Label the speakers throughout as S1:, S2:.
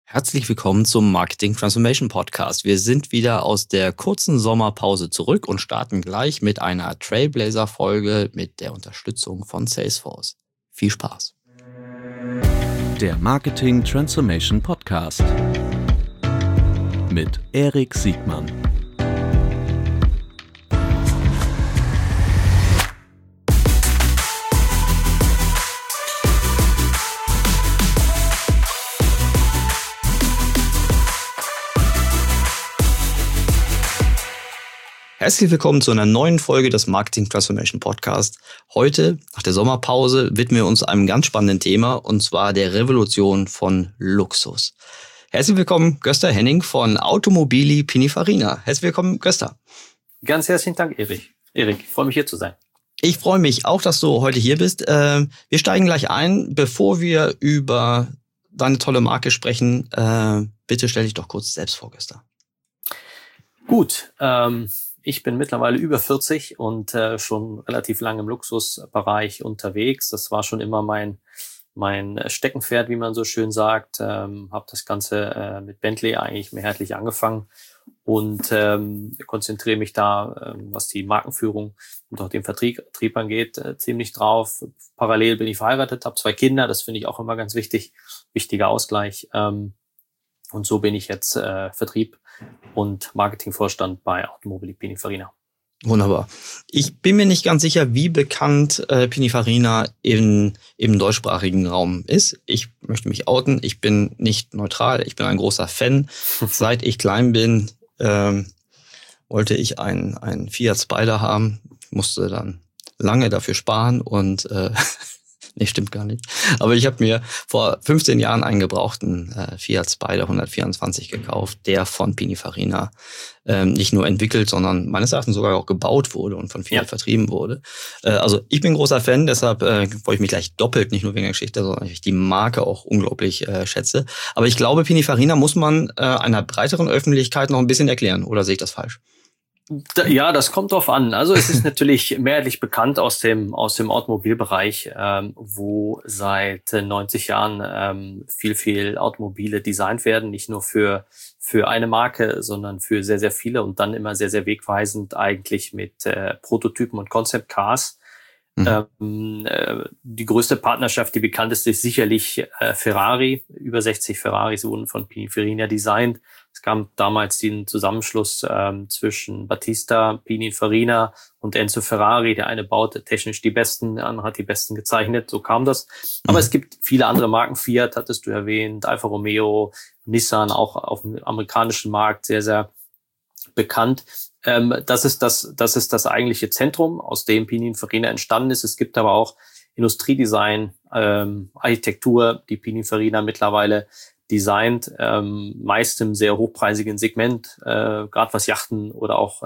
S1: Herzlich willkommen zum Marketing Transformation Podcast. Wir sind wieder aus der kurzen Sommerpause zurück und starten gleich mit einer Trailblazer-Folge mit der Unterstützung von Salesforce. Viel Spaß!
S2: Der Marketing Transformation Podcast mit Erik Siegmann.
S1: Herzlich willkommen zu einer neuen Folge des Marketing Transformation Podcast. Heute, nach der Sommerpause, widmen wir uns einem ganz spannenden Thema, und zwar der Revolution von Luxus. Herzlich willkommen, Gösta Henning von Automobili Pininfarina. Herzlich willkommen, Gösta.
S3: Ganz herzlichen Dank, Erik. Ich freue mich, hier zu sein.
S1: Ich freue mich auch, dass du heute hier bist. Wir steigen gleich ein. Bevor wir über deine tolle Marke sprechen, bitte stell dich doch kurz selbst vor, Gösta.
S3: Gut, ich bin mittlerweile über 40 und schon relativ lange im Luxusbereich unterwegs. Das war schon immer mein Steckenpferd, wie man so schön sagt. Habe das Ganze mit Bentley eigentlich mehrheitlich angefangen und konzentriere mich da, was die Markenführung und auch den Vertrieb angeht, ziemlich drauf. Parallel bin ich verheiratet, habe 2 Kinder. Das finde ich auch immer ganz wichtig, wichtiger Ausgleich. Und so bin ich jetzt Vertrieb und Marketingvorstand bei Automobili Pininfarina.
S1: Wunderbar. Ich bin mir nicht ganz sicher, wie bekannt Pininfarina im deutschsprachigen Raum ist. Ich möchte mich outen. Ich bin nicht neutral. Ich bin ein großer Fan. Seit ich klein bin, wollte ich einen Fiat Spider haben. Ich musste dann lange dafür sparen und nee, stimmt gar nicht. Aber ich habe mir vor 15 Jahren einen gebrauchten Fiat Spider 124 gekauft, der von Pininfarina nicht nur entwickelt, sondern meines Erachtens sogar auch gebaut wurde und von Fiat vertrieben wurde. Also ich bin großer Fan, deshalb freue ich mich gleich doppelt, nicht nur wegen der Geschichte, sondern ich die Marke auch unglaublich schätze. Aber ich glaube, Pininfarina muss man einer breiteren Öffentlichkeit noch ein bisschen erklären, oder sehe ich das falsch?
S3: Ja, das kommt drauf an. Also es ist natürlich mehrheitlich bekannt aus dem Automobilbereich, wo seit 90 Jahren viel Automobile designt werden, nicht nur für eine Marke, sondern für sehr, sehr viele und dann immer sehr, sehr wegweisend eigentlich mit Prototypen und Concept Cars. Die größte Partnerschaft, die bekannteste, ist sicherlich Ferrari. Über 60 Ferraris wurden von Pininfarina designt. Es gab damals den Zusammenschluss zwischen Battista, Pininfarina und Enzo Ferrari. Der eine baute technisch die Besten, der andere hat die Besten gezeichnet. So kam das. Aber es gibt viele andere Marken. Fiat hattest du erwähnt, Alfa Romeo, Nissan, auch auf dem amerikanischen Markt sehr, sehr bekannt. Das ist das eigentliche Zentrum, aus dem Pininfarina entstanden ist. Es gibt aber auch Industriedesign, Architektur, die Pininfarina mittlerweile designt, meist im sehr hochpreisigen Segment, gerade was Yachten oder auch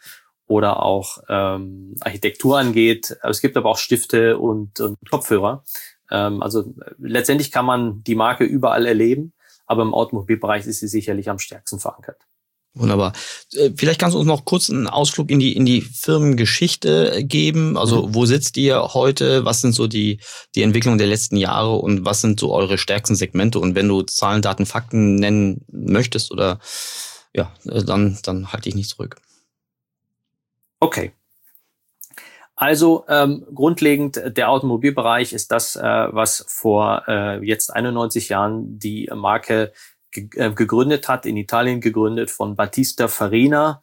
S3: Architektur angeht. Es gibt aber auch Stifte und Kopfhörer. Also letztendlich kann man die Marke überall erleben, aber im Automobilbereich ist sie sicherlich am stärksten verankert.
S1: Wunderbar. Vielleicht kannst du uns noch kurz einen Ausflug in die Firmengeschichte geben. Also wo sitzt ihr heute? Was sind so die Entwicklungen der letzten Jahre und was sind so eure stärksten Segmente? Und wenn du Zahlen, Daten, Fakten nennen möchtest oder ja, dann halte ich nicht zurück.
S3: Okay. Also grundlegend, der Automobilbereich ist das, was vor jetzt 91 Jahren die Marke gegründet hat, in Italien gegründet von Battista Farina,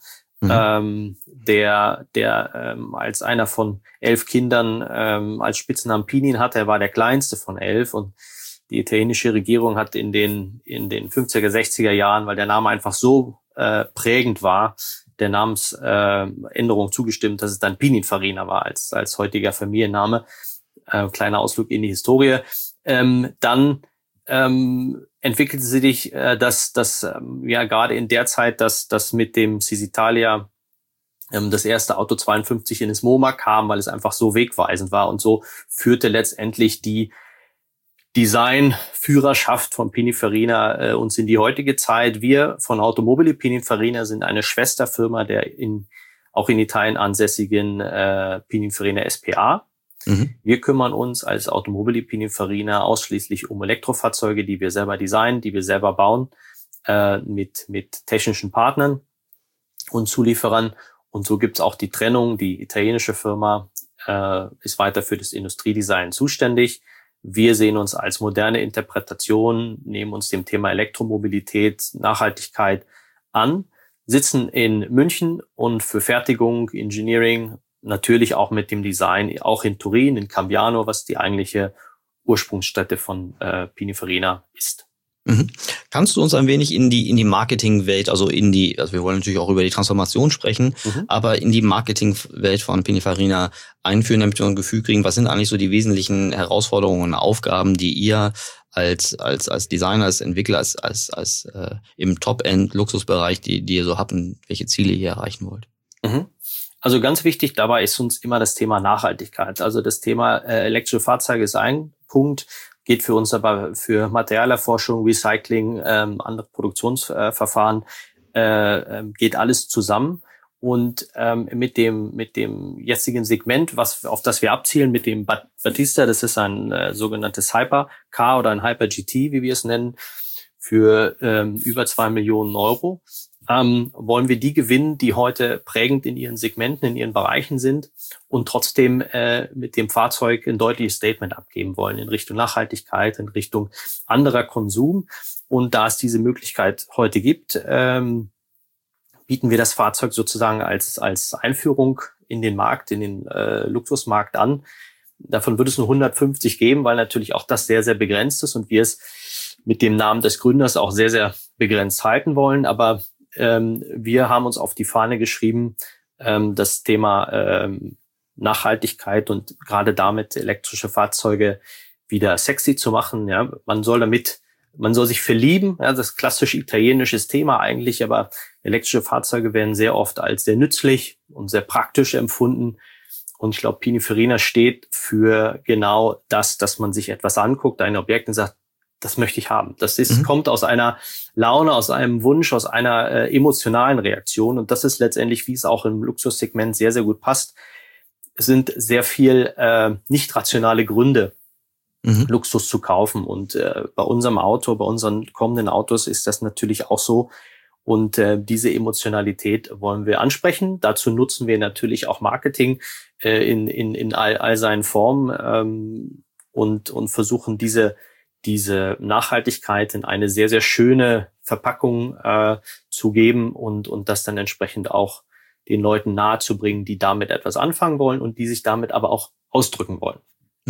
S3: der als einer von 11 Kindern als Spitznamen Pinin hatte. Er war der kleinste von 11 und die italienische Regierung hat in den 50er, 60er Jahren, weil der Name einfach so prägend war, der Namensänderung zugestimmt, dass es dann Pininfarina war als heutiger Familienname. Kleiner Ausflug in die Historie. Dann entwickelte sich das gerade in der Zeit, dass mit dem Cisitalia das erste Auto 52 in das MoMA kam, weil es einfach so wegweisend war und so führte letztendlich die Designführerschaft von Pininfarina uns in die heutige Zeit. Wir von Automobili Pininfarina sind eine Schwesterfirma der auch in Italien ansässigen Pininfarina SPA. Wir kümmern uns als Automobili Pininfarina ausschließlich um Elektrofahrzeuge, die wir selber designen, die wir selber bauen, mit technischen Partnern und Zulieferern. Und so gibt's auch die Trennung. Die italienische Firma ist weiter für das Industriedesign zuständig. Wir sehen uns als moderne Interpretation, nehmen uns dem Thema Elektromobilität, Nachhaltigkeit an, sitzen in München und für Fertigung, Engineering, natürlich auch mit dem Design, auch in Turin, in Cambiano, was die eigentliche Ursprungsstätte von Pininfarina ist.
S1: Kannst du uns ein wenig in die Marketingwelt, also wir wollen natürlich auch über die Transformation sprechen, aber in die Marketingwelt von Pininfarina einführen, damit wir ein Gefühl kriegen, was sind eigentlich so die wesentlichen Herausforderungen und Aufgaben, die ihr als Designer, als Entwickler, als im Top-End-Luxusbereich, die ihr so habt und welche Ziele ihr erreichen wollt?
S3: Also ganz wichtig dabei ist uns immer das Thema Nachhaltigkeit. Also das Thema elektrische Fahrzeuge ist ein Punkt, geht für uns aber für Materialerforschung, Recycling, andere Produktionsverfahren, geht alles zusammen. Und mit dem jetzigen Segment, auf das wir abzielen, mit dem Battista, das ist ein sogenanntes Hypercar oder ein Hyper GT, wie wir es nennen, für über 2 Millionen Euro. Wollen wir die gewinnen, die heute prägend in ihren Segmenten, in ihren Bereichen sind und trotzdem mit dem Fahrzeug ein deutliches Statement abgeben wollen in Richtung Nachhaltigkeit, in Richtung anderer Konsum. Und da es diese Möglichkeit heute gibt, bieten wir das Fahrzeug sozusagen als Einführung in den Markt, in den Luxusmarkt an. Davon wird es nur 150 geben, weil natürlich auch das sehr, sehr begrenzt ist und wir es mit dem Namen des Gründers auch sehr, sehr begrenzt halten wollen. Aber wir haben uns auf die Fahne geschrieben, das Thema Nachhaltigkeit und gerade damit elektrische Fahrzeuge wieder sexy zu machen. Ja, man soll sich verlieben. Ja, das klassische italienisches Thema eigentlich, aber elektrische Fahrzeuge werden sehr oft als sehr nützlich und sehr praktisch empfunden. Und ich glaube, Pininfarina steht für genau das, dass man sich etwas anguckt, ein Objekt und sagt, das möchte ich haben. Das kommt aus einer Laune, aus einem Wunsch, aus einer emotionalen Reaktion. Und das ist letztendlich, wie es auch im Luxussegment sehr, sehr gut passt. Es sind sehr viel nicht rationale Gründe, Luxus zu kaufen. Und bei unserem Auto, bei unseren kommenden Autos ist das natürlich auch so. Und diese Emotionalität wollen wir ansprechen. Dazu nutzen wir natürlich auch Marketing in all seinen Formen und versuchen diese Nachhaltigkeit in eine sehr, sehr schöne Verpackung zu geben und das dann entsprechend auch den Leuten nahezubringen, die damit etwas anfangen wollen und die sich damit aber auch ausdrücken wollen.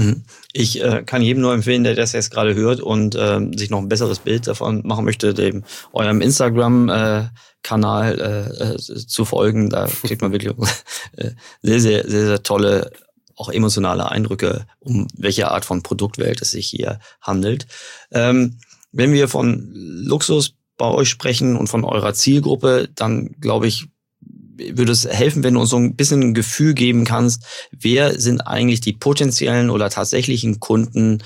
S1: Ich kann jedem nur empfehlen, der das jetzt gerade hört und sich noch ein besseres Bild davon machen möchte, eurem Instagram-Kanal zu folgen. Da kriegt man wirklich sehr, sehr, sehr, sehr tolle, auch emotionale Eindrücke, um welche Art von Produktwelt es sich hier handelt. Wenn wir von Luxus bei euch sprechen und von eurer Zielgruppe, dann glaube ich, würde es helfen, wenn du uns so ein bisschen ein Gefühl geben kannst, wer sind eigentlich die potenziellen oder tatsächlichen Kunden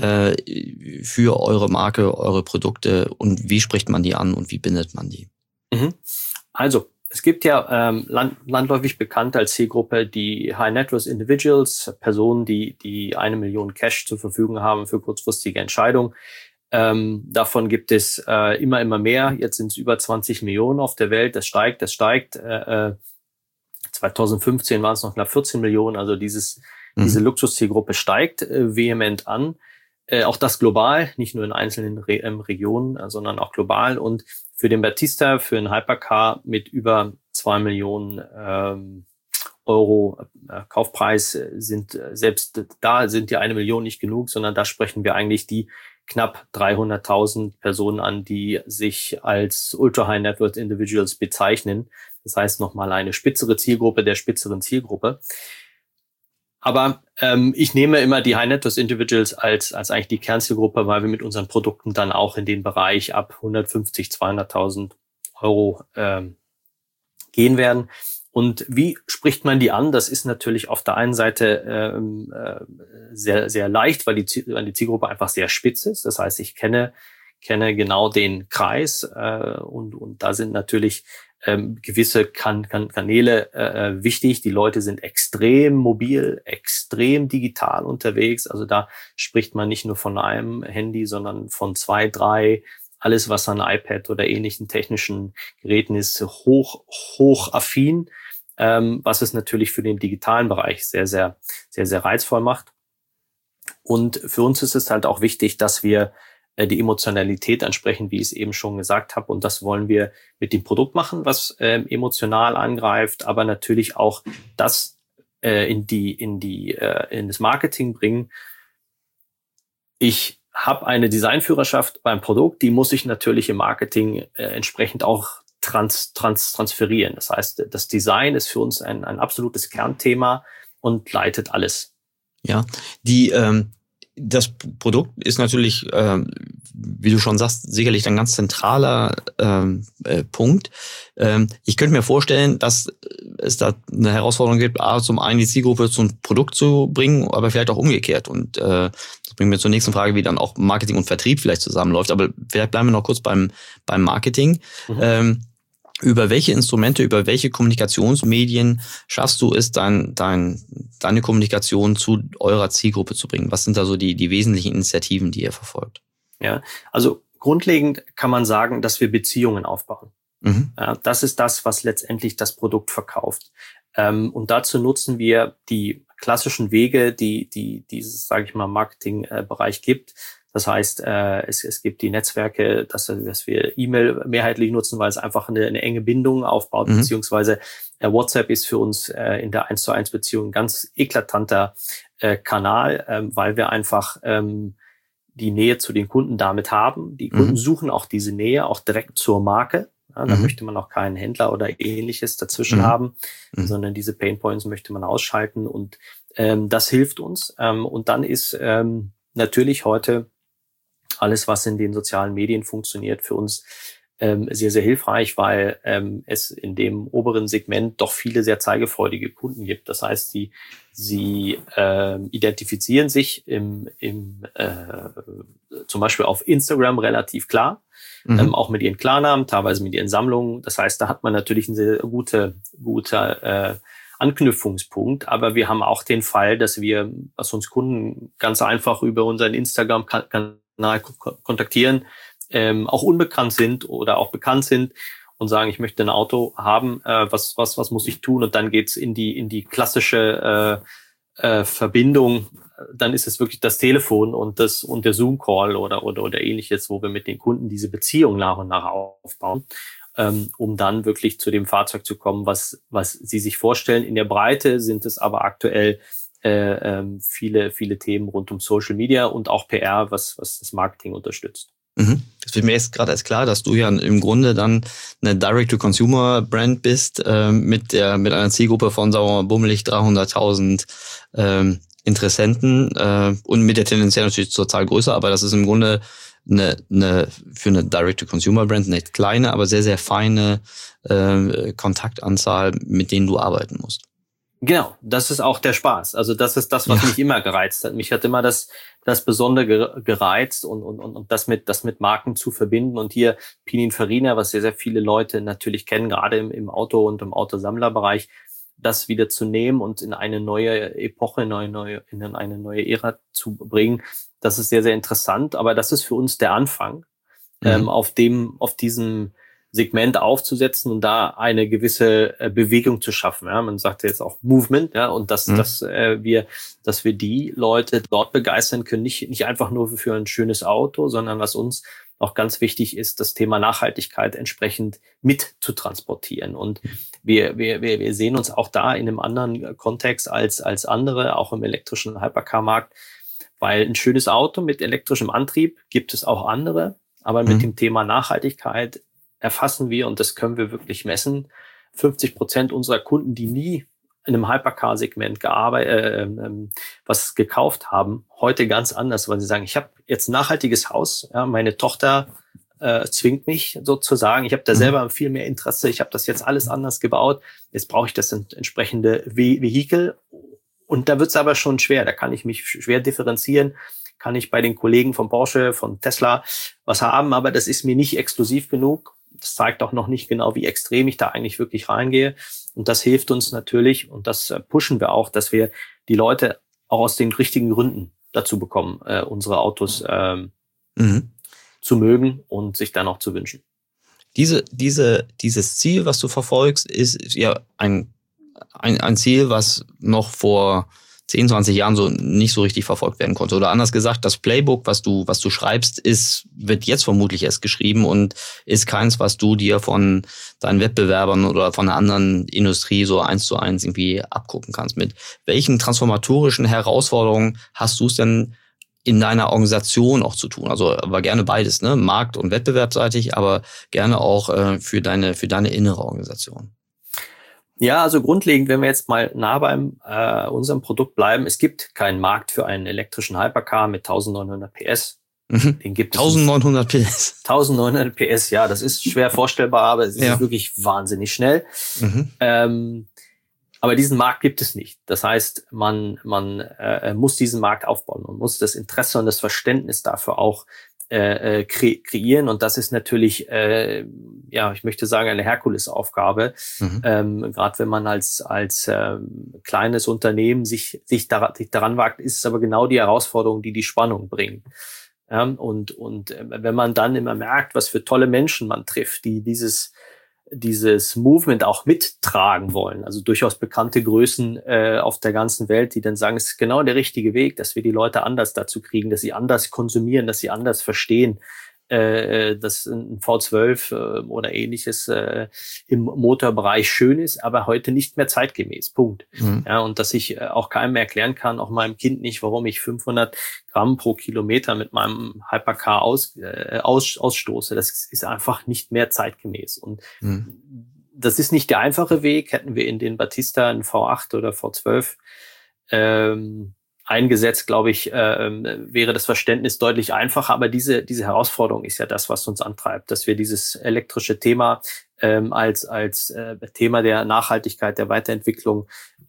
S1: für eure Marke, eure Produkte und wie spricht man die an und wie bindet man die?
S3: Also, es gibt ja landläufig bekannt als Zielgruppe die High Net Worth Individuals, Personen, die 1 Million Cash zur Verfügung haben für kurzfristige Entscheidungen. Davon gibt es immer mehr. Jetzt sind es über 20 Millionen auf der Welt. Das steigt. 2015 waren es noch knapp 14 Millionen. Also diese Luxuszielgruppe steigt vehement an. Auch das global, nicht nur in einzelnen Regionen, sondern auch global. Und für den Battista, für einen Hypercar mit über 2 Millionen Euro Kaufpreis sind die 1 Million nicht genug, sondern da sprechen wir eigentlich die knapp 300.000 Personen an, die sich als Ultra High Net Worth Individuals bezeichnen. Das heißt nochmal eine spitzere Zielgruppe der spitzeren Zielgruppe. Aber ich nehme immer die High Net Worth Individuals als eigentlich die Kernzielgruppe, weil wir mit unseren Produkten dann auch in den Bereich ab 150.000, 200.000 Euro gehen werden. Und wie spricht man die an? Das ist natürlich auf der einen Seite sehr, sehr leicht, weil die Zielgruppe einfach sehr spitz ist. Das heißt, ich kenne kenne genau den Kreis und da sind natürlich gewisse Kanäle wichtig. Die Leute sind extrem mobil, extrem digital unterwegs. Also da spricht man nicht nur von einem Handy, sondern von 2, 3. Alles, was an iPad oder ähnlichen technischen Geräten ist, hoch affin, was es natürlich für den digitalen Bereich sehr, sehr, sehr, sehr reizvoll macht. Und für uns ist es halt auch wichtig, dass wir die Emotionalität ansprechen, wie ich es eben schon gesagt habe. Und das wollen wir mit dem Produkt machen, was emotional angreift, aber natürlich auch das in das Marketing bringen. Ich habe eine Designführerschaft beim Produkt, die muss ich natürlich im Marketing entsprechend auch transferieren. Das heißt, das Design ist für uns ein absolutes Kernthema und leitet alles.
S1: Ja, das Produkt ist natürlich, wie du schon sagst, sicherlich ein ganz zentraler Punkt. Ich könnte mir vorstellen, dass es da eine Herausforderung gibt, zum einen die Zielgruppe zum Produkt zu bringen, aber vielleicht auch umgekehrt. Und das bringt mir zur nächsten Frage, wie dann auch Marketing und Vertrieb vielleicht zusammenläuft. Aber vielleicht bleiben wir noch kurz beim Marketing. Mhm. Über welche Instrumente, über welche Kommunikationsmedien schaffst du es, deine Kommunikation zu eurer Zielgruppe zu bringen? Was sind da so die wesentlichen Initiativen, die ihr verfolgt?
S3: Ja, also grundlegend kann man sagen, dass wir Beziehungen aufbauen. Mhm. Ja, das ist das, was letztendlich das Produkt verkauft. Und dazu nutzen wir die klassischen Wege, die dieses, sage ich mal, Marketingbereich gibt. Das heißt, es gibt die Netzwerke, dass wir E-Mail mehrheitlich nutzen, weil es einfach eine enge Bindung aufbaut, beziehungsweise WhatsApp ist für uns in der 1:1 Beziehung ein ganz eklatanter Kanal, weil wir einfach die Nähe zu den Kunden damit haben. Die Kunden suchen auch diese Nähe, auch direkt zur Marke. Ja, da möchte man auch keinen Händler oder ähnliches dazwischen haben, sondern diese Painpoints möchte man ausschalten und das hilft uns. Und dann ist natürlich heute alles, was in den sozialen Medien funktioniert, für uns sehr, sehr hilfreich, weil es in dem oberen Segment doch viele sehr zeigefreudige Kunden gibt. Das heißt, sie identifizieren sich zum Beispiel auf Instagram relativ klar, auch mit ihren Klarnamen, teilweise mit ihren Sammlungen. Das heißt, da hat man natürlich einen sehr guter Anknüpfungspunkt, aber wir haben auch den Fall, dass uns Kunden ganz einfach über unseren Instagram-Kanal kontaktieren, auch unbekannt sind oder auch bekannt sind und sagen, ich möchte ein Auto haben, was muss ich tun? Und dann geht's in die klassische Verbindung. Dann ist es wirklich das Telefon und der Zoom-Call oder ähnliches, wo wir mit den Kunden diese Beziehung nach und nach aufbauen, um dann wirklich zu dem Fahrzeug zu kommen, was sie sich vorstellen. In der Breite sind es aber aktuell viele Themen rund um Social Media und auch PR, was das Marketing unterstützt.
S1: Das wird mir jetzt gerade erst klar, dass du ja im Grunde dann eine Direct-to-Consumer-Brand bist, mit einer Zielgruppe von, sagen wir mal, bummelig 300.000 Interessenten und mit der tendenziell natürlich zur Zahl größer, aber das ist im Grunde für eine Direct-to-Consumer-Brand eine kleine, aber sehr, sehr feine Kontaktanzahl, mit denen du arbeiten musst.
S3: Genau, das ist auch der Spaß. Also das ist das, was mich immer gereizt hat. Mich hat immer das Besondere gereizt und das mit Marken zu verbinden. Und hier Pininfarina, was sehr, sehr viele Leute natürlich kennen, gerade im Auto- und im Autosammlerbereich, das wieder zu nehmen und in eine neue Epoche, in eine neue Ära zu bringen, das ist sehr, sehr interessant. Aber das ist für uns der Anfang, auf diesem Segment aufzusetzen und da eine gewisse Bewegung zu schaffen. Ja, man sagt jetzt auch Movement, ja, und dass wir die Leute dort begeistern können, nicht einfach nur für ein schönes Auto, sondern was uns auch ganz wichtig ist, das Thema Nachhaltigkeit entsprechend mit zu transportieren. Und wir sehen uns auch da in einem anderen Kontext als andere, auch im elektrischen Hypercar-Markt, weil ein schönes Auto mit elektrischem Antrieb gibt es auch andere, aber mit dem Thema Nachhaltigkeit erfassen wir, und das können wir wirklich messen, 50% unserer Kunden, die nie in einem Hypercar-Segment was gekauft haben, heute ganz anders, weil sie sagen, ich habe jetzt ein nachhaltiges Haus, ja, meine Tochter zwingt mich sozusagen, ich habe da selber viel mehr Interesse, ich habe das jetzt alles anders gebaut, jetzt brauche ich das entsprechende Vehikel und da wird es aber schon schwer, da kann ich mich schwer differenzieren, kann ich bei den Kollegen von Porsche, von Tesla was haben, aber das ist mir nicht exklusiv genug. Das zeigt auch noch nicht genau, wie extrem ich da eigentlich wirklich reingehe. Und das hilft uns natürlich, und das pushen wir auch, dass wir die Leute auch aus den richtigen Gründen dazu bekommen, unsere Autos zu mögen und sich dann auch zu wünschen.
S1: Dieses Ziel, was du verfolgst, ist ja ein Ziel, was noch vor 10, 20 Jahren so nicht so richtig verfolgt werden konnte. Oder anders gesagt, das Playbook, was du schreibst, wird jetzt vermutlich erst geschrieben und ist keins, was du dir von deinen Wettbewerbern oder von einer anderen Industrie so 1:1 irgendwie abgucken kannst. Mit welchen transformatorischen Herausforderungen hast du es denn in deiner Organisation auch zu tun? Also, aber gerne beides, ne? Markt- und wettbewerbsseitig, aber gerne auch für deine innere Organisation.
S3: Ja, also grundlegend, wenn wir jetzt mal nah beim unserem Produkt bleiben, es gibt keinen Markt für einen elektrischen Hypercar mit 1900 PS.
S1: Den gibt es 1900 PS.
S3: 1900 PS, ja, das ist schwer vorstellbar, aber es ist wirklich wahnsinnig schnell. Aber diesen Markt gibt es nicht. Das heißt, man muss diesen Markt aufbauen und muss das Interesse und das Verständnis dafür auch kreieren. Und das ist natürlich, ich möchte sagen, eine Herkulesaufgabe. Gerade wenn man als kleines Unternehmen sich daran wagt, ist es aber genau die Herausforderung, die Spannung bringt. Und wenn man dann immer merkt, was für tolle Menschen man trifft, die dieses Movement auch mittragen wollen, also durchaus bekannte Größen auf der ganzen Welt, die dann sagen, es ist genau der richtige Weg, dass wir die Leute anders dazu kriegen, dass sie anders konsumieren, dass sie anders verstehen, dass ein V12 oder ähnliches im Motorbereich schön ist, aber heute nicht mehr zeitgemäß. Punkt. Ja, und dass ich auch keinem erklären kann, auch meinem Kind nicht, warum ich 500 Gramm pro Kilometer mit meinem Hypercar ausstoße. Das ist einfach nicht mehr zeitgemäß. Und das ist nicht der einfache Weg. Hätten wir in den Battista einen V8 oder V12 eingesetzt, glaube ich, wäre das Verständnis deutlich einfacher. Aber diese Herausforderung ist ja das, was uns antreibt, dass wir dieses elektrische Thema als Thema der Nachhaltigkeit, der Weiterentwicklung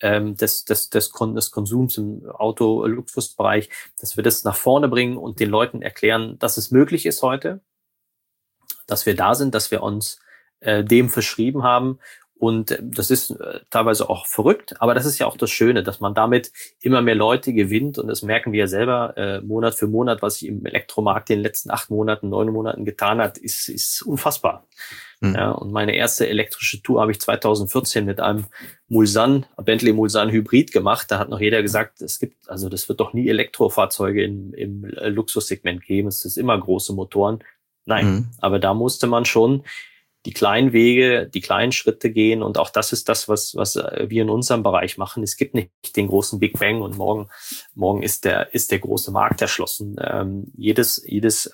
S3: des Konsums im Auto-Luxusbereich, dass wir das nach vorne bringen und den Leuten erklären, dass es möglich ist heute, dass wir da sind, dass wir uns dem verschrieben haben. Und das ist teilweise auch verrückt, aber das ist ja auch das Schöne, dass man damit immer mehr Leute gewinnt. Und das merken wir ja selber Monat für Monat, was sich im Elektromarkt in den letzten 8 Monaten, 9 Monaten getan hat, ist unfassbar. Ja, und meine erste elektrische Tour habe ich 2014 mit einem Bentley Mulsanne Hybrid gemacht. Da hat noch jeder gesagt, das wird doch nie Elektrofahrzeuge im Luxussegment geben. Es ist immer große Motoren. Nein, aber da musste man schon die kleinen Wege, die kleinen Schritte gehen. Und auch das ist das, was wir in unserem Bereich machen. Es gibt nicht den großen Big Bang und morgen ist der große Markt erschlossen. Jedes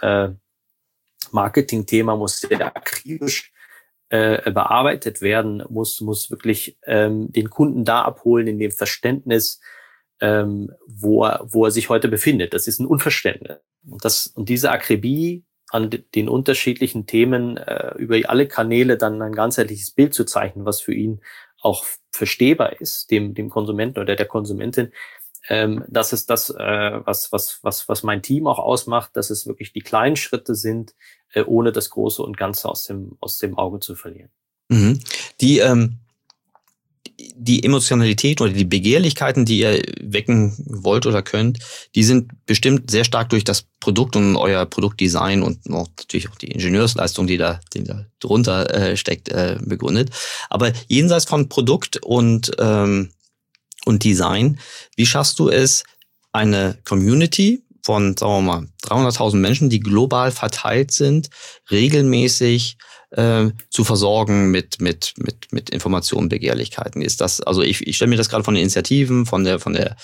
S3: Marketingthema muss sehr akribisch bearbeitet werden, muss wirklich den Kunden da abholen in dem Verständnis, wo er sich heute befindet. Das ist ein Unverständnis. Und diese Akribie an den unterschiedlichen Themen über alle Kanäle dann ein ganzheitliches Bild zu zeichnen, was für ihn auch verstehbar ist, dem Konsumenten oder der Konsumentin. Das ist das, was mein Team auch ausmacht, dass es wirklich die kleinen Schritte sind, ohne das Große und Ganze aus dem Auge zu verlieren.
S1: Die Emotionalität oder die Begehrlichkeiten, die ihr wecken wollt oder könnt, die sind bestimmt sehr stark durch das Produkt und euer Produktdesign und noch natürlich auch die Ingenieursleistung, die da drunter steckt, begründet. Aber jenseits von Produkt und Design, wie schaffst du es, eine Community von, sagen wir mal, 300.000 Menschen, die global verteilt sind, regelmäßig zu versorgen mit Informationen, Begehrlichkeiten? Ist das, also ich stelle mir das gerade von den Initiativen, von der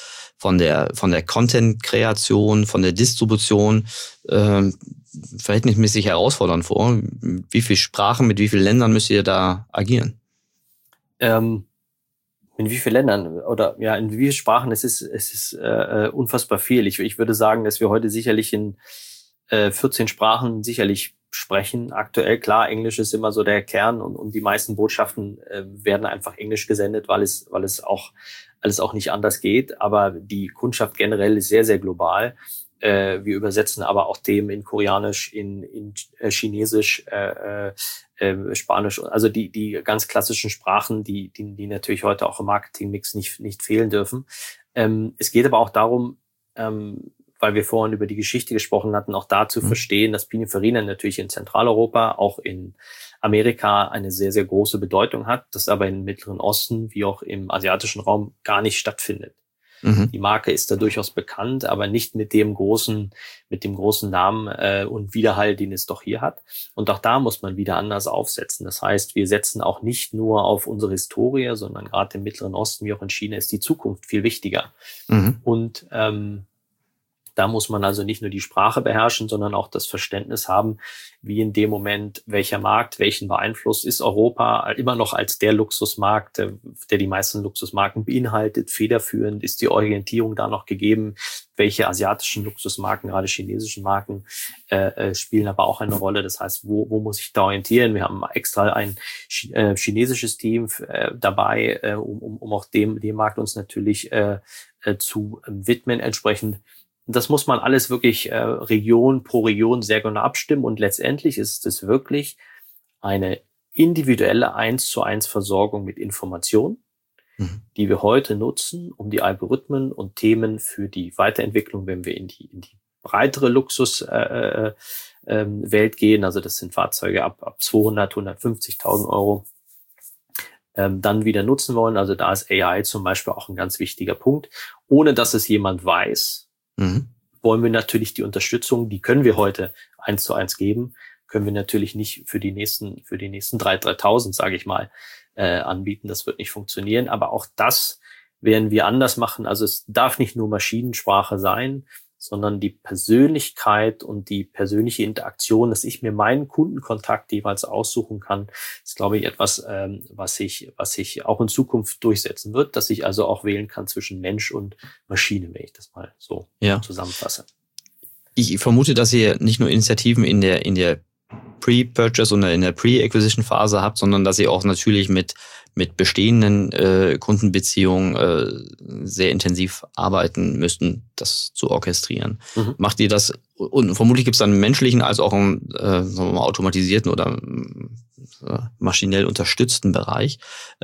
S1: Content-Kreation, von der Distribution verhältnismäßig herausfordernd vor. Wie viele Sprachen, mit wie vielen Ländern müsst ihr da agieren?
S3: In wie vielen Ländern oder ja, in wie vielen Sprachen? Es ist unfassbar viel. Ich würde sagen, dass wir heute sicherlich in 14 Sprachen sicherlich sprechen. Aktuell, klar, Englisch ist immer so der Kern und die meisten Botschaften werden einfach Englisch gesendet, weil es auch nicht anders geht. Aber die Kundschaft generell ist sehr, sehr global. wir übersetzen aber auch Themen in Koreanisch, in Chinesisch, Spanisch, also die ganz klassischen Sprachen, die natürlich heute auch im Marketingmix nicht fehlen dürfen. Es geht aber auch darum, weil wir vorhin über die Geschichte gesprochen hatten, auch da zu verstehen, dass Pininfarina natürlich in Zentraleuropa, auch in Amerika eine sehr, sehr große Bedeutung hat, das aber im Mittleren Osten wie auch im asiatischen Raum gar nicht stattfindet. Die Marke ist da durchaus bekannt, aber nicht mit dem großen Namen und Widerhall, den es doch hier hat. Und auch da muss man wieder anders aufsetzen. Das heißt, wir setzen auch nicht nur auf unsere Historie, sondern gerade im Mittleren Osten wie auch in China ist die Zukunft viel wichtiger. Und da muss man also nicht nur die Sprache beherrschen, sondern auch das Verständnis haben, wie in dem Moment welcher Markt welchen beeinflusst. Ist Europa immer noch als der Luxusmarkt, der die meisten Luxusmarken beinhaltet, federführend? Ist die Orientierung da noch gegeben? Welche asiatischen Luxusmarken, gerade chinesischen Marken, spielen aber auch eine Rolle? Das heißt, wo muss ich da orientieren? Wir haben extra ein chinesisches Team dabei, um auch dem Markt uns natürlich zu widmen entsprechend. Das muss man alles wirklich Region pro Region sehr genau abstimmen und letztendlich ist es wirklich eine individuelle 1:1 Versorgung mit Informationen, die wir heute nutzen, um die Algorithmen und Themen für die Weiterentwicklung, wenn wir in die breitere Luxuswelt gehen, also das sind Fahrzeuge ab 200, 150.000 Euro, dann wieder nutzen wollen. Also da ist AI zum Beispiel auch ein ganz wichtiger Punkt. Ohne dass es jemand weiß, wollen wir natürlich die Unterstützung, die können wir heute 1:1 geben, können wir natürlich nicht für die nächsten 3.000, sage ich mal, anbieten. Das wird nicht funktionieren. Aber auch das werden wir anders machen. Also es darf nicht nur Maschinensprache sein, sondern die Persönlichkeit und die persönliche Interaktion, dass ich mir meinen Kundenkontakt jeweils aussuchen kann, ist, glaube ich, etwas, was sich auch in Zukunft durchsetzen wird, dass ich also auch wählen kann zwischen Mensch und Maschine, wenn ich das mal so zusammenfasse.
S1: Ich vermute, dass ihr nicht nur Initiativen in der Pre-Purchase oder in der Pre-Acquisition-Phase habt, sondern dass ihr auch natürlich mit bestehenden Kundenbeziehungen sehr intensiv arbeiten müssten, das zu orchestrieren. Macht ihr das, und vermutlich gibt es dann einen menschlichen als auch einen automatisierten oder maschinell unterstützten Bereich.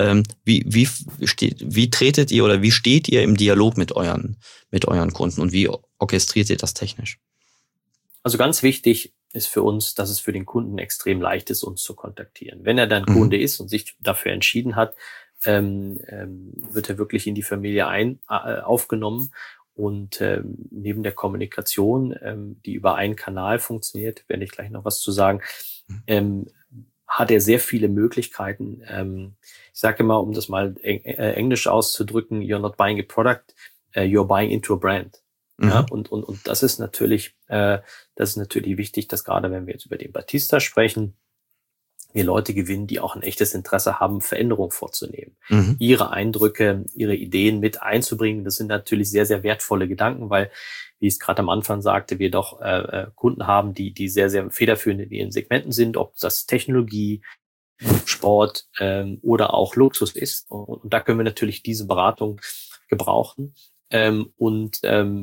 S1: Wie tretet ihr oder wie steht ihr im Dialog mit euren Kunden und wie orchestriert ihr das technisch?
S3: Also ganz wichtig ist für uns, dass es für den Kunden extrem leicht ist, uns zu kontaktieren. Wenn er dann Kunde ist und sich dafür entschieden hat, wird er wirklich in die Familie aufgenommen und neben der Kommunikation, die über einen Kanal funktioniert, werde ich gleich noch was zu sagen, hat er sehr viele Möglichkeiten. Ich sage immer, um das mal englisch auszudrücken, you're not buying a product, you're buying into a brand. Ja, und das ist natürlich wichtig, dass gerade wenn wir jetzt über den Batista sprechen, wir Leute gewinnen, die auch ein echtes Interesse haben, Veränderungen vorzunehmen. Ihre Eindrücke, ihre Ideen mit einzubringen, das sind natürlich sehr, sehr wertvolle Gedanken, weil, wie ich es gerade am Anfang sagte, wir doch Kunden haben, die sehr, sehr federführend in ihren Segmenten sind, ob das Technologie, Sport oder auch Luxus ist. Und da können wir natürlich diese Beratung gebrauchen. Und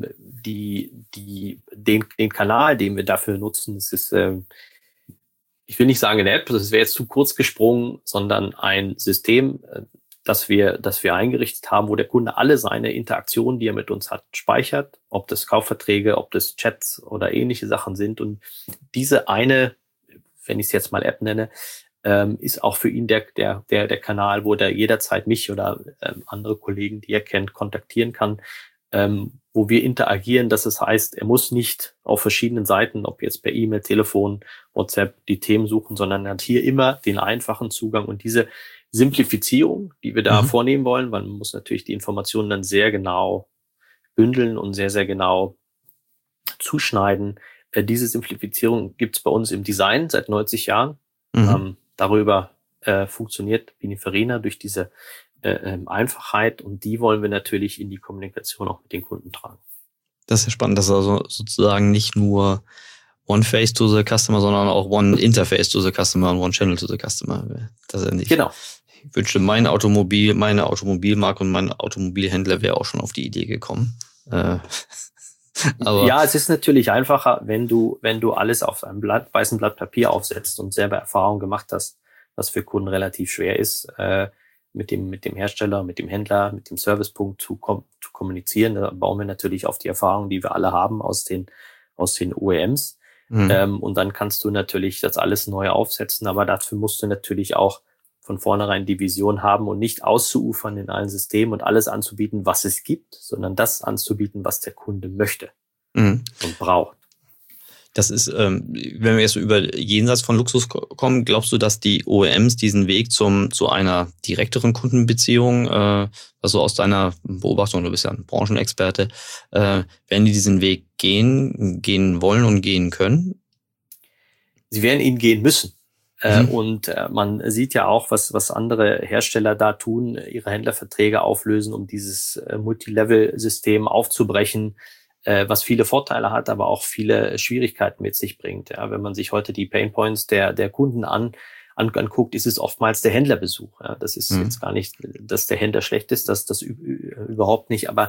S3: den Kanal, den wir dafür nutzen, das ist, ich will nicht sagen eine App, das wäre jetzt zu kurz gesprungen, sondern ein System, das wir eingerichtet haben, wo der Kunde alle seine Interaktionen, die er mit uns hat, speichert, ob das Kaufverträge, ob das Chats oder ähnliche Sachen sind. Und diese eine, wenn ich es jetzt mal App nenne, ist auch für ihn der Kanal, wo der jederzeit mich oder andere Kollegen, die er kennt, kontaktieren kann, wo wir interagieren. Das heißt, er muss nicht auf verschiedenen Seiten, ob jetzt per E-Mail, Telefon, WhatsApp, die Themen suchen, sondern er hat hier immer den einfachen Zugang und diese Simplifizierung, die wir da vornehmen wollen, weil man muss natürlich die Informationen dann sehr genau bündeln und sehr, sehr genau zuschneiden. Diese Simplifizierung gibt es bei uns im Design seit 90 Jahren. Darüber funktioniert Pininfarina durch diese Einfachheit und die wollen wir natürlich in die Kommunikation auch mit den Kunden tragen.
S1: Das ist ja spannend, dass also sozusagen nicht nur One Face to the Customer, sondern auch One Interface to the Customer und One Channel to the Customer. Das ist ja nicht.
S3: Genau.
S1: Ich wünschte, meine Automobilmarke und mein Automobilhändler wäre auch schon auf die Idee gekommen. Aber
S3: ja, es ist natürlich einfacher, wenn du alles auf einem weißen Blatt Papier aufsetzt und selber Erfahrung gemacht hast, was für Kunden relativ schwer ist, mit dem Hersteller, mit dem Händler, mit dem Servicepunkt zu kommunizieren. Da bauen wir natürlich auf die Erfahrungen, die wir alle haben aus den OEMs. Und dann kannst du natürlich das alles neu aufsetzen, aber dafür musst du natürlich auch von vornherein die Vision haben und nicht auszuufern in allen Systemen und alles anzubieten, was es gibt, sondern das anzubieten, was der Kunde möchte und braucht.
S1: Das ist, wenn wir jetzt über jenseits von Luxus kommen, glaubst du, dass die OEMs diesen Weg zu einer direkteren Kundenbeziehung, also aus deiner Beobachtung, du bist ja ein Branchenexperte, werden die diesen Weg gehen wollen und gehen können?
S3: Sie werden ihn gehen müssen. Und man sieht ja auch, was andere Hersteller da tun, ihre Händlerverträge auflösen, um dieses Multilevel-System aufzubrechen, was viele Vorteile hat, aber auch viele Schwierigkeiten mit sich bringt. Ja, wenn man sich heute die Painpoints der Kunden anguckt, ist es oftmals der Händlerbesuch. Ja, das ist jetzt gar nicht, dass der Händler schlecht ist, das überhaupt nicht, aber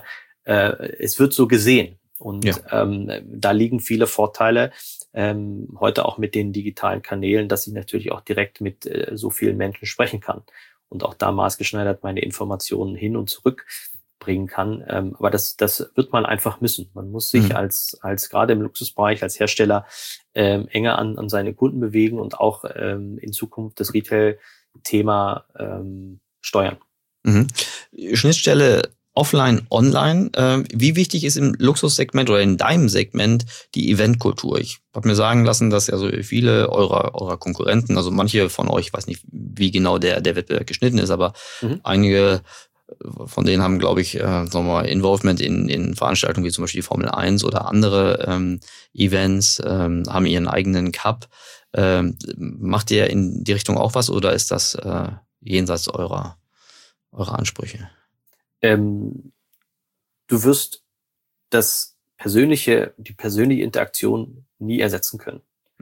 S3: es wird so gesehen. Und da liegen viele Vorteile, heute auch mit den digitalen Kanälen, dass ich natürlich auch direkt mit so vielen Menschen sprechen kann und auch da maßgeschneidert meine Informationen hin und zurück bringen kann. Aber das wird man einfach müssen. Man muss sich als gerade im Luxusbereich als Hersteller enger an seine Kunden bewegen und auch in Zukunft das Retail-Thema steuern.
S1: Schnittstelle offline, online. Wie wichtig ist im Luxussegment oder in deinem Segment die Eventkultur? Ich habe mir sagen lassen, dass ja so viele eurer Konkurrenten, also manche von euch, ich weiß nicht, wie genau der Wettbewerb geschnitten ist, aber einige von denen haben, glaube ich, sagen wir mal, Involvement in Veranstaltungen wie zum Beispiel die Formel 1 oder andere Events, haben ihren eigenen Cup. Macht ihr in die Richtung auch was oder ist das jenseits eurer Ansprüche?
S3: Du wirst die persönliche Interaktion nie ersetzen können.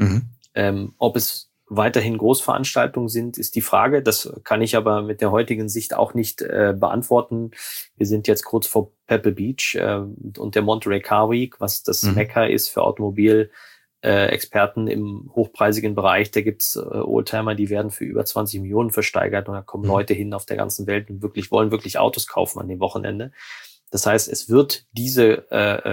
S3: Ob es weiterhin Großveranstaltungen sind, ist die Frage. Das kann ich aber mit der heutigen Sicht auch nicht beantworten. Wir sind jetzt kurz vor Pebble Beach und der Monterey Car Week, was das Mekka ist für Automobilexperten im hochpreisigen Bereich. Da gibt's Oldtimer, die werden für über 20 Millionen versteigert und da kommen Leute hin auf der ganzen Welt und wollen wirklich Autos kaufen an dem Wochenende. Das heißt, es wird diese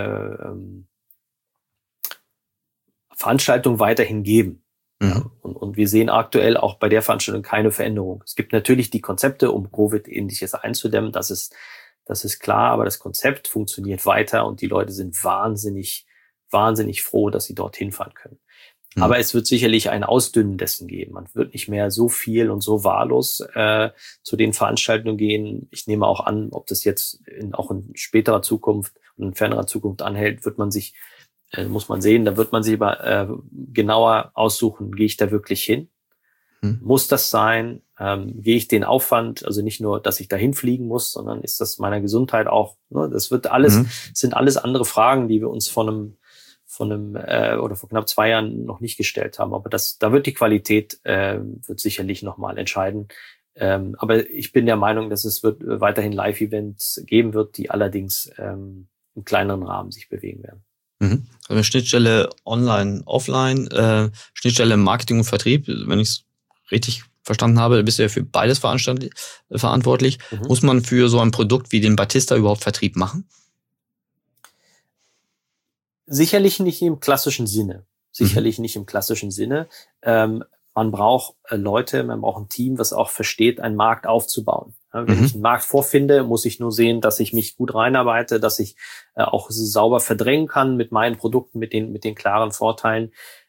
S3: Veranstaltung weiterhin geben. Ja, und wir sehen aktuell auch bei der Veranstaltung keine Veränderung. Es gibt natürlich die Konzepte, um Covid-Ähnliches einzudämmen, das ist klar, aber das Konzept funktioniert weiter und die Leute sind wahnsinnig froh, dass sie dorthin fahren können. Aber es wird sicherlich ein Ausdünnen dessen geben. Man wird nicht mehr so viel und so wahllos zu den Veranstaltungen gehen. Ich nehme auch an, ob das jetzt auch in späterer Zukunft und in fernerer Zukunft anhält, muss man sehen, da wird man sich aber genauer aussuchen, gehe ich da wirklich hin? Muss das sein? Gehe ich den Aufwand, also nicht nur, dass ich da hinfliegen muss, sondern ist das meiner Gesundheit auch, ne? Das wird alles, sind alles andere Fragen, die wir uns vor knapp 2 Jahren noch nicht gestellt haben. Aber da wird die Qualität, wird sicherlich nochmal entscheiden. Aber ich bin der Meinung, dass es weiterhin Live-Events geben wird, die allerdings im kleineren Rahmen sich bewegen werden.
S1: Also Schnittstelle online, offline, Schnittstelle Marketing und Vertrieb, wenn ich es richtig verstanden habe, bist du ja für beides verantwortlich. Muss man für so ein Produkt wie den Battista überhaupt Vertrieb machen?
S3: Sicherlich nicht im klassischen Sinne. Man braucht Leute, man braucht ein Team, was auch versteht, einen Markt aufzubauen. Wenn ich einen Markt vorfinde, muss ich nur sehen, dass ich mich gut reinarbeite, dass ich auch sauber verdrängen kann mit meinen Produkten, mit den klaren Vorteilen.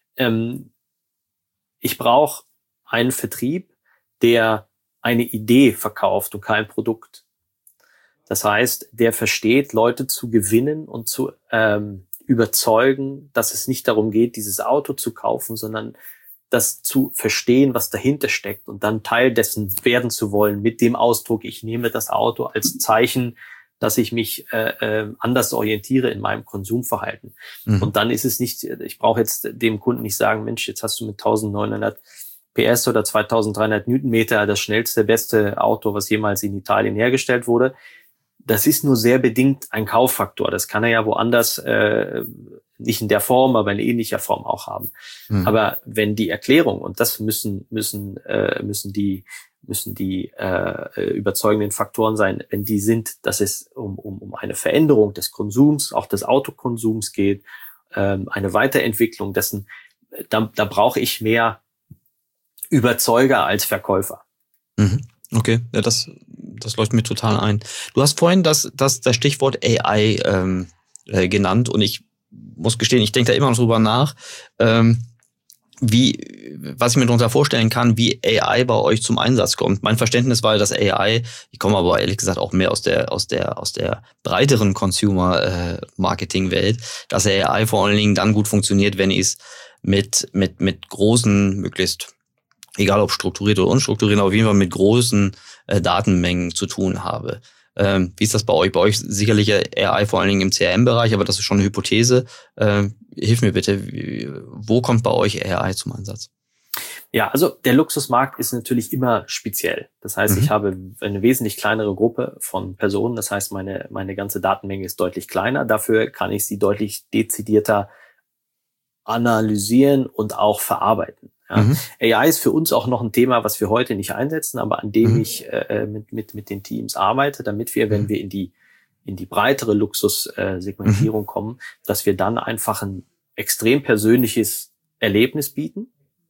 S3: Ich brauche einen Vertrieb, der eine Idee verkauft und kein Produkt. Das heißt, der versteht, Leute zu gewinnen und zu überzeugen, dass es nicht darum geht, dieses Auto zu kaufen, sondern das zu verstehen, was dahinter steckt und dann Teil dessen werden zu wollen mit dem Ausdruck, ich nehme das Auto als Zeichen, dass ich mich anders orientiere in meinem Konsumverhalten. Und dann ist es nicht, ich brauche jetzt dem Kunden nicht sagen, Mensch, jetzt hast du mit 1900 PS oder 2300 Newtonmeter das schnellste, beste Auto, was jemals in Italien hergestellt wurde. das ist nur sehr bedingt ein Kauffaktor. Das kann er ja woanders, nicht in der Form, aber in ähnlicher Form auch haben. Aber wenn die Erklärung, und das müssen die überzeugenden Faktoren sein, wenn die sind, dass es um eine Veränderung des Konsums, auch des Autokonsums geht, eine Weiterentwicklung dessen, da brauche ich mehr Überzeuger als Verkäufer.
S1: Okay, ja, das leuchtet mir total ein. Du hast vorhin das Stichwort AI genannt, und ich muss gestehen, ich denke da immer noch drüber nach, was ich mir darunter vorstellen kann, wie AI bei euch zum Einsatz kommt. Mein Verständnis war, dass AI, ich komme aber ehrlich gesagt auch mehr aus der breiteren Consumer-Marketing-Welt, dass AI vor allen Dingen dann gut funktioniert, wenn ich es mit großen, möglichst, egal ob strukturiert oder unstrukturiert, auf jeden Fall mit großen Datenmengen zu tun habe. Wie ist das bei euch? Bei euch sicherlich AI vor allen Dingen im CRM-Bereich, aber das ist schon eine Hypothese. Hilf mir bitte, wo kommt bei euch AI zum Einsatz?
S3: Ja, also der Luxusmarkt ist natürlich immer speziell. Das heißt, ich habe eine wesentlich kleinere Gruppe von Personen. Das heißt, meine ganze Datenmenge ist deutlich kleiner. Dafür kann ich sie deutlich dezidierter analysieren und auch verarbeiten. Ja. AI ist für uns auch noch ein Thema, was wir heute nicht einsetzen, aber an dem ich mit den Teams arbeite, damit wir, wenn wir in die breitere Luxussegmentierung kommen, dass wir dann einfach ein extrem persönliches Erlebnis bieten.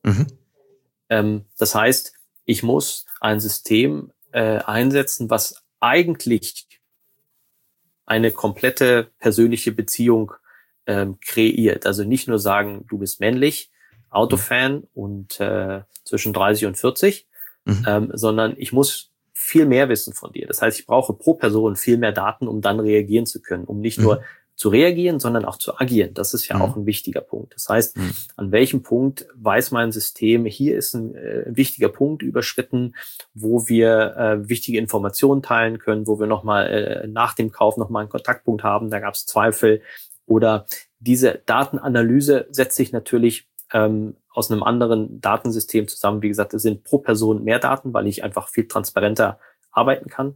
S3: Das heißt, ich muss ein System einsetzen, was eigentlich eine komplette persönliche Beziehung kreiert. Also nicht nur sagen, du bist männlich, Autofan und zwischen 30 und 40, sondern ich muss viel mehr wissen von dir. Das heißt, ich brauche pro Person viel mehr Daten, um dann reagieren zu können, um nicht nur zu reagieren, sondern auch zu agieren. Das ist ja auch ein wichtiger Punkt. Das heißt, an welchem Punkt weiß mein System, hier ist ein wichtiger Punkt überschritten, wo wir wichtige Informationen teilen können, wo wir nochmal nach dem Kauf nochmal einen Kontaktpunkt haben, da gab es Zweifel. Oder diese Datenanalyse setzt sich natürlich aus einem anderen Datensystem zusammen. Wie gesagt, es sind pro Person mehr Daten, weil ich einfach viel transparenter arbeiten kann.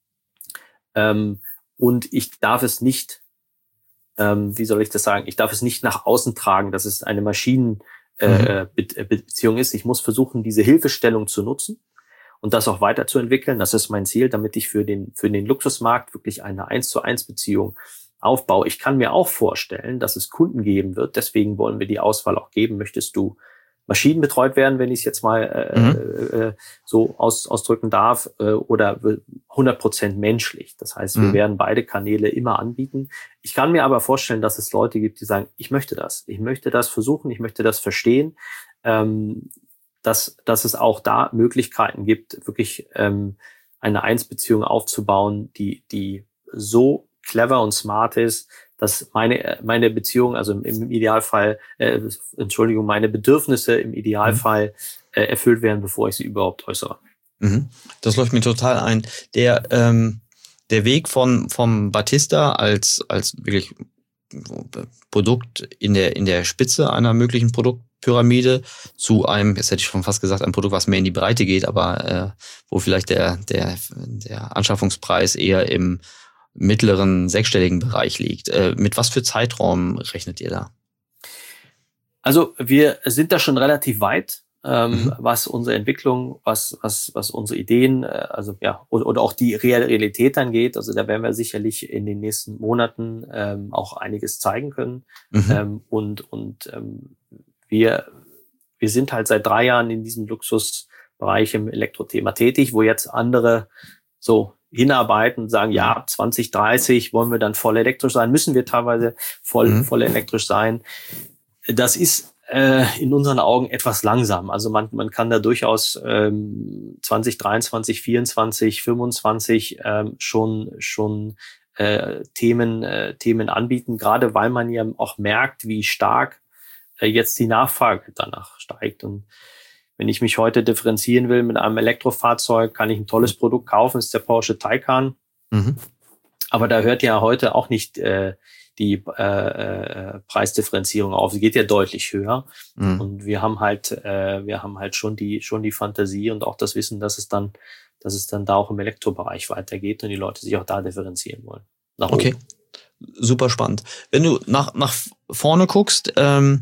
S3: Und ich darf es nicht, wie soll ich das sagen, ich darf es nicht nach außen tragen, dass es eine Maschinenbeziehung ist. Ich muss versuchen, diese Hilfestellung zu nutzen und das auch weiterzuentwickeln. Das ist mein Ziel, damit ich für den Luxusmarkt wirklich eine 1:1 Beziehung aufbaue. Ich kann mir auch vorstellen, dass es Kunden geben wird. Deswegen wollen wir die Auswahl auch geben. Möchtest du maschinenbetreut werden, wenn ich es jetzt mal so ausdrücken darf, oder 100% menschlich? Das heißt, wir werden beide Kanäle immer anbieten. Ich kann mir aber vorstellen, dass es Leute gibt, die sagen, ich möchte das versuchen, ich möchte das verstehen, dass es auch da Möglichkeiten gibt, wirklich eine 1-Beziehung aufzubauen, die so clever und smart ist, dass meine Beziehung, also im Idealfall, meine Bedürfnisse im Idealfall erfüllt werden, bevor ich sie überhaupt äußere.
S1: Das läuft mir total ein. Der Weg vom Batista als wirklich Produkt in der Spitze einer möglichen Produktpyramide zu einem, jetzt hätte ich schon fast gesagt, ein Produkt, was mehr in die Breite geht, aber wo vielleicht der Anschaffungspreis eher im mittleren sechsstelligen Bereich liegt. Mit was für Zeitraum rechnet ihr da?
S3: Also wir sind da schon relativ weit, was unsere Entwicklung, was unsere Ideen, oder auch die Realität angeht. Also da werden wir sicherlich in den nächsten Monaten auch einiges zeigen können. Wir sind halt seit 3 Jahren in diesem Luxusbereich im Elektrothema tätig, wo jetzt andere so hinarbeiten und sagen, ja, 2030 wollen wir dann voll elektrisch sein, müssen wir teilweise voll elektrisch sein. Das ist in unseren Augen etwas langsam. Also man kann da durchaus 2023, 24, 25 schon Themen anbieten, gerade weil man ja auch merkt, wie stark jetzt die Nachfrage danach steigt. Und wenn ich mich heute differenzieren will mit einem Elektrofahrzeug, kann ich ein tolles Produkt kaufen, ist der Porsche Taycan. Aber da hört ja heute auch nicht Preisdifferenzierung auf. Sie geht ja deutlich höher. Und wir haben halt schon die Fantasie und auch das Wissen, dass es dann da auch im Elektrobereich weitergeht und die Leute sich auch da differenzieren wollen.
S1: Okay, super spannend. Wenn du nach vorne guckst, deine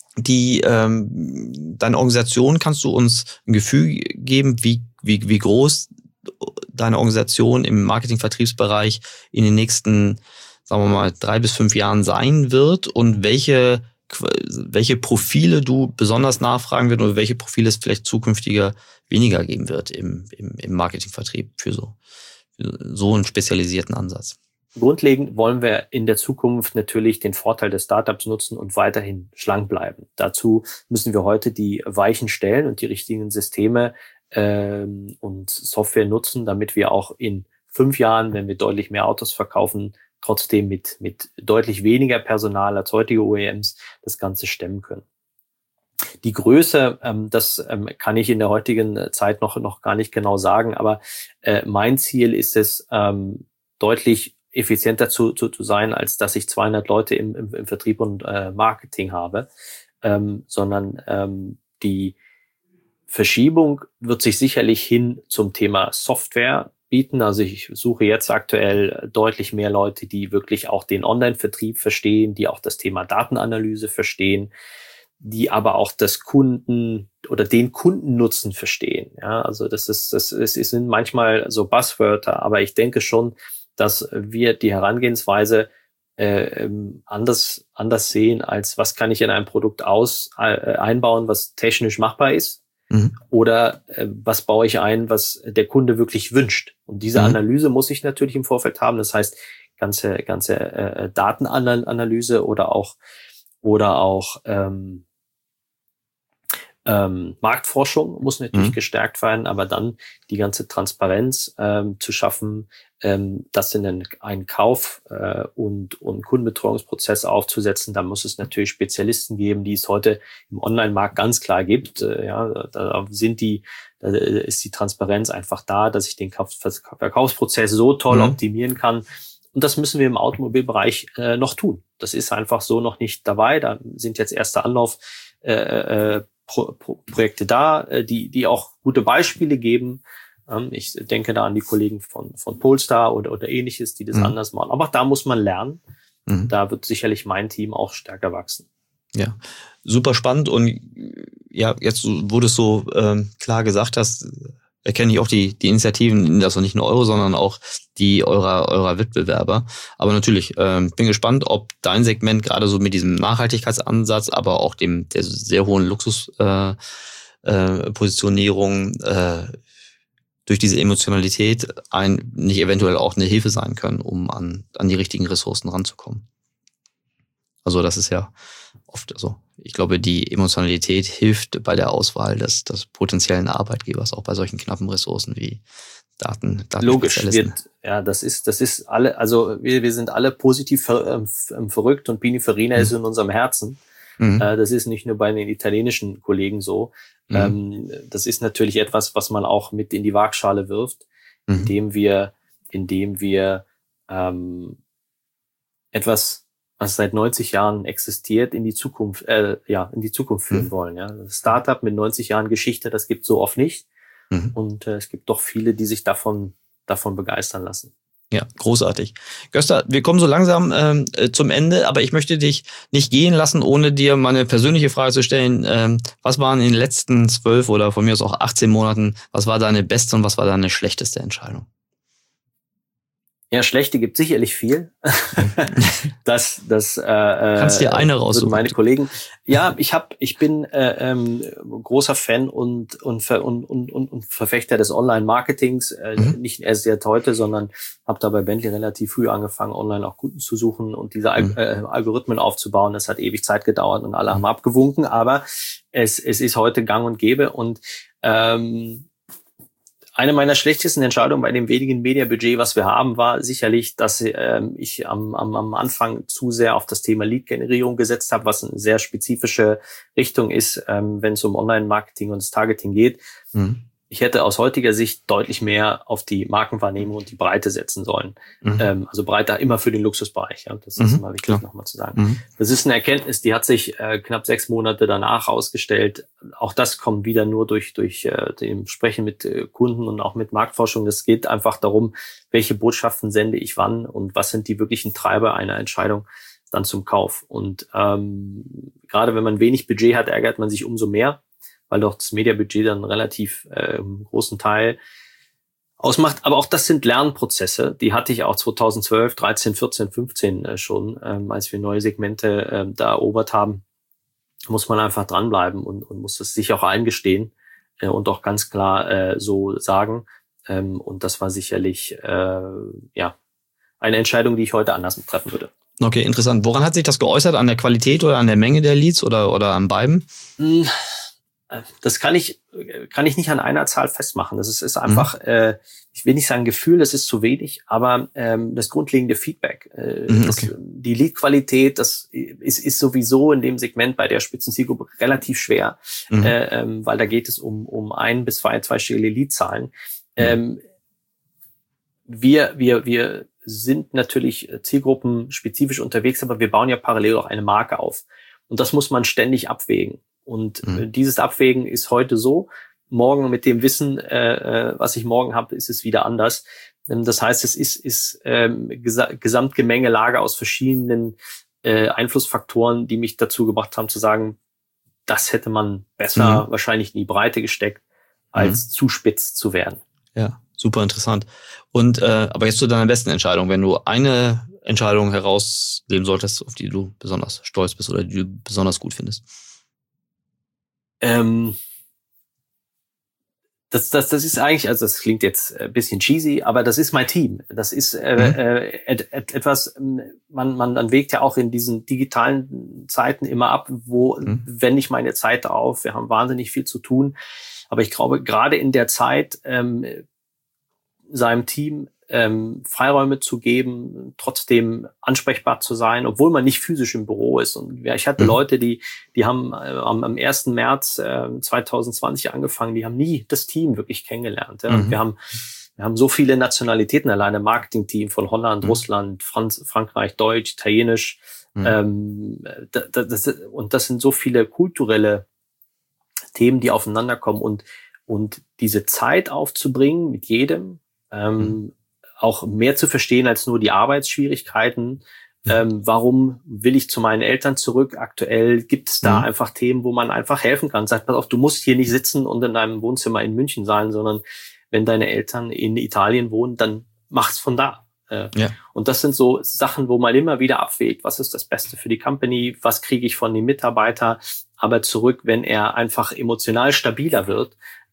S1: Organisation, kannst du uns ein Gefühl geben, wie groß deine Organisation im Marketing-Vertriebsbereich in den nächsten, sagen wir mal, 3 bis 5 Jahren sein wird und welche Profile du besonders nachfragen wirst oder welche Profile es vielleicht zukünftiger weniger geben wird im Marketingvertrieb für so einen spezialisierten Ansatz?
S3: Grundlegend wollen wir in der Zukunft natürlich den Vorteil des Startups nutzen und weiterhin schlank bleiben. Dazu müssen wir heute die Weichen stellen und die richtigen Systeme und Software nutzen, damit wir auch in 5 Jahren, wenn wir deutlich mehr Autos verkaufen, trotzdem mit deutlich weniger Personal als heutige OEMs das Ganze stemmen können. Die Größe, das kann ich in der heutigen Zeit noch gar nicht genau sagen, aber mein Ziel ist es, deutlich effizienter zu sein, als dass ich 200 Leute im Vertrieb und Marketing habe, sondern die Verschiebung wird sich sicherlich hin zum Thema Software bieten. Also ich suche jetzt aktuell deutlich mehr Leute, die wirklich auch den Online-Vertrieb verstehen, die auch das Thema Datenanalyse verstehen, die aber auch das Kunden oder den Kundennutzen verstehen. Ja, also das sind manchmal so Buzzwörter, aber ich denke schon, dass wir die Herangehensweise anders sehen, als was kann ich in einem Produkt einbauen, was technisch machbar ist. Oder was baue ich ein, was der Kunde wirklich wünscht. Und diese Analyse muss ich natürlich im Vorfeld haben. Das heißt, ganze Datenanalyse oder auch Marktforschung muss natürlich gestärkt werden, aber dann die ganze Transparenz zu schaffen, das in einen Kauf- und Kundenbetreuungsprozess aufzusetzen. Da muss es natürlich Spezialisten geben, die es heute im Online-Markt ganz klar gibt. Da ist die Transparenz einfach da, dass ich den Verkaufsprozess so toll optimieren kann. Und das müssen wir im Automobilbereich noch tun. Das ist einfach so noch nicht dabei. Da sind jetzt erste Projekte da, die auch gute Beispiele geben. Ich denke da an die Kollegen von Polestar oder ähnliches, die das anders machen. Aber da muss man lernen. Da wird sicherlich mein Team auch stärker wachsen.
S1: Ja, super spannend. Und ja, jetzt, wo du es so klar gesagt hast, erkenne ich auch die Initiativen, also nicht nur eure, sondern auch die eurer Wettbewerber. Aber natürlich, bin gespannt, ob dein Segment gerade so mit diesem Nachhaltigkeitsansatz, aber auch der sehr hohen Luxuspositionierung durch diese Emotionalität nicht eventuell auch eine Hilfe sein können, um an die richtigen Ressourcen ranzukommen. Also das ist ja oft so. Ich glaube, die Emotionalität hilft bei der Auswahl des potenziellen Arbeitgebers, auch bei solchen knappen Ressourcen wie Daten.
S3: Logisch, das ist alle, also wir sind alle positiv verrückt und Pininfarina ist in unserem Herzen. Das ist nicht nur bei den italienischen Kollegen so. Das ist natürlich etwas, was man auch mit in die Waagschale wirft, indem wir etwas, was seit 90 Jahren existiert, in die Zukunft führen wollen. Ja, das Startup mit 90 Jahren Geschichte, das gibt es so oft nicht. Und es gibt doch viele, die sich davon begeistern lassen.
S1: Ja, großartig. Gösta, wir kommen so langsam zum Ende, aber ich möchte dich nicht gehen lassen, ohne dir mal eine persönliche Frage zu stellen. Was waren in den letzten 12 oder von mir aus auch 18 Monaten, was war deine beste und was war deine schlechteste Entscheidung?
S3: Ja, schlechte gibt sicherlich viel. Das
S1: kannst dir eine raussuchen.
S3: Meine Kollegen. Ja, ich bin großer Fan und Verfechter des Online-Marketings. Nicht erst jetzt heute, sondern habe da bei Bentley relativ früh angefangen, online auch Kunden zu suchen und diese Algorithmen aufzubauen. Das hat ewig Zeit gedauert und alle haben abgewunken, aber es ist heute gang und gäbe und eine meiner schlechtesten Entscheidungen bei dem wenigen Mediabudget, was wir haben, war sicherlich, dass ich am Anfang zu sehr auf das Thema Lead-Generierung gesetzt habe, was eine sehr spezifische Richtung ist, wenn es um Online-Marketing und das Targeting geht. ich hätte aus heutiger Sicht deutlich mehr auf die Markenwahrnehmung und die Breite setzen sollen. Also Breite immer für den Luxusbereich. Ja. Das ist immer wichtig, nochmal zu sagen. Das ist eine Erkenntnis, die hat sich knapp 6 Monate danach herausgestellt. Auch das kommt wieder nur durch dem Sprechen mit Kunden und auch mit Marktforschung. Es geht einfach darum, welche Botschaften sende ich wann und was sind die wirklichen Treiber einer Entscheidung dann zum Kauf. Und gerade wenn man wenig Budget hat, ärgert man sich umso mehr, weil doch das Mediabudget dann relativ großen Teil ausmacht. Aber auch das sind Lernprozesse. Die hatte ich auch 2012, 13, 14, 15 schon, als wir neue Segmente da erobert haben. Muss man einfach dranbleiben und muss es sich auch eingestehen und auch ganz klar so sagen. Und das war sicherlich eine Entscheidung, die ich heute anders treffen würde.
S1: Okay, interessant. Woran hat sich das geäußert? An der Qualität oder an der Menge der Leads oder an beiden?
S3: Das kann ich nicht an einer Zahl festmachen. Das ist einfach, ich will nicht sagen Gefühl, das ist zu wenig, aber das grundlegende Feedback, die Lead-Qualität, das ist sowieso in dem Segment bei der Spitzenzielgruppe relativ schwer, weil da geht es um 1 bis 2 zweistellige Lead-Zahlen. Wir sind natürlich zielgruppenspezifisch unterwegs, aber wir bauen ja parallel auch eine Marke auf. Und das muss man ständig abwägen. Und dieses Abwägen ist heute so, morgen mit dem Wissen, was ich morgen habe, ist es wieder anders. Das heißt, es ist Gesamtgemengelage aus verschiedenen Einflussfaktoren, die mich dazu gebracht haben zu sagen, das hätte man besser wahrscheinlich in die Breite gesteckt, als zu spitz zu werden.
S1: Ja, super interessant. Und aber jetzt zu deiner besten Entscheidung, wenn du eine Entscheidung herausnehmen solltest, auf die du besonders stolz bist oder die du besonders gut findest.
S3: Das ist eigentlich, also das klingt jetzt ein bisschen cheesy, aber das ist mein Team. Das ist etwas, man wägt ja auch in diesen digitalen Zeiten immer ab, wo wende ich meine Zeit auf. Wir haben wahnsinnig viel zu tun. Aber ich glaube, gerade in der Zeit, seinem Team Freiräume zu geben, trotzdem ansprechbar zu sein, obwohl man nicht physisch im Büro ist. Und ja, ich hatte Leute, die haben am 1. März 2020 angefangen, die haben nie das Team wirklich kennengelernt. Ja. Wir haben so viele Nationalitäten alleine, Marketing-Team von Holland, Russland, Frankreich, Deutsch, Italienisch. Und das sind so viele kulturelle Themen, die aufeinander kommen und diese Zeit aufzubringen mit jedem, auch mehr zu verstehen als nur die Arbeitsschwierigkeiten. Warum will ich zu meinen Eltern zurück? Aktuell gibt es da einfach Themen, wo man einfach helfen kann. Sagt, pass auf, du musst hier nicht sitzen und in deinem Wohnzimmer in München sein, sondern wenn deine Eltern in Italien wohnen, dann mach's von da. Und das sind so Sachen, wo man immer wieder abwägt, was ist das Beste für die Company, was kriege ich von dem Mitarbeiter, aber zurück, wenn er einfach emotional stabiler wird.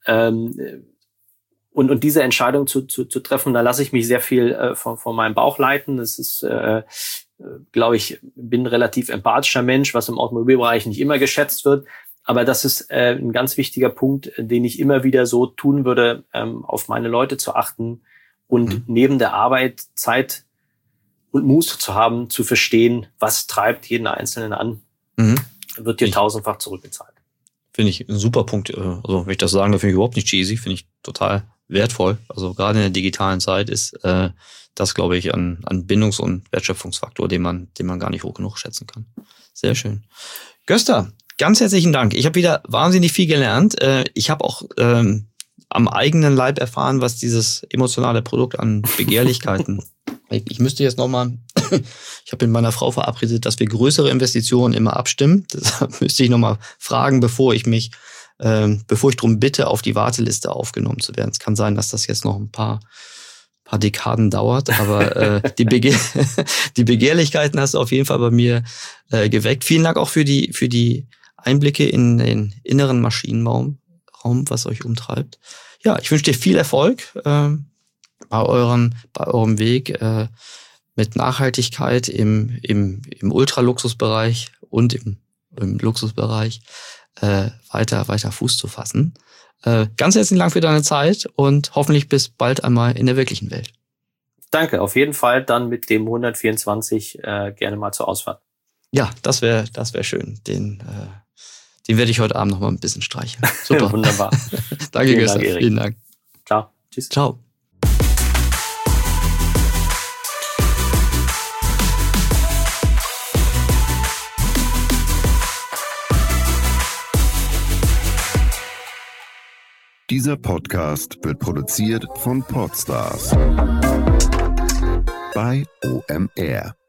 S3: Und diese Entscheidung zu treffen, da lasse ich mich sehr viel von meinem Bauch leiten. Das ist, glaube ich, bin ein relativ empathischer Mensch, was im Automobilbereich nicht immer geschätzt wird. Aber das ist ein ganz wichtiger Punkt, den ich immer wieder so tun würde, auf meine Leute zu achten und neben der Arbeit Zeit und Muße zu haben, zu verstehen, was treibt jeden Einzelnen an, wird dir tausendfach zurückgezahlt.
S1: Finde ich ein super Punkt. Also wenn ich das sagen darf, finde ich überhaupt nicht cheesy, finde ich total wertvoll. Also gerade in der digitalen Zeit ist das, glaube ich, ein Bindungs- und Wertschöpfungsfaktor, den man gar nicht hoch genug schätzen kann. Sehr schön. Gösta, ganz herzlichen Dank. Ich habe wieder wahnsinnig viel gelernt. Ich habe auch am eigenen Leib erfahren, was dieses emotionale Produkt an Begehrlichkeiten. Ich müsste jetzt nochmal, ich habe mit meiner Frau verabredet, dass wir größere Investitionen immer abstimmen. Deshalb müsste ich nochmal fragen, bevor ich darum bitte, auf die Warteliste aufgenommen zu werden. Es kann sein, dass das jetzt noch ein paar Dekaden dauert, aber die Begehrlichkeiten hast du auf jeden Fall bei mir geweckt. Vielen Dank auch für die Einblicke in den inneren Maschinenraum, was euch umtreibt. Ja, ich wünsche dir viel Erfolg bei eurem Weg mit Nachhaltigkeit im Ultraluxusbereich und im Luxusbereich weiter Fuß zu fassen. Ganz herzlichen Dank für deine Zeit und hoffentlich bis bald einmal in der wirklichen Welt.
S3: Danke, auf jeden Fall dann mit dem 124 gerne mal zur Ausfahrt.
S1: Ja, das wär schön. Den werde ich heute Abend noch mal ein bisschen streicheln. Super.
S3: Wunderbar.
S1: Danke, Gustav. Vielen Dank.
S3: Ciao. Tschüss.
S1: Ciao.
S4: Dieser Podcast wird produziert von Podstars bei OMR.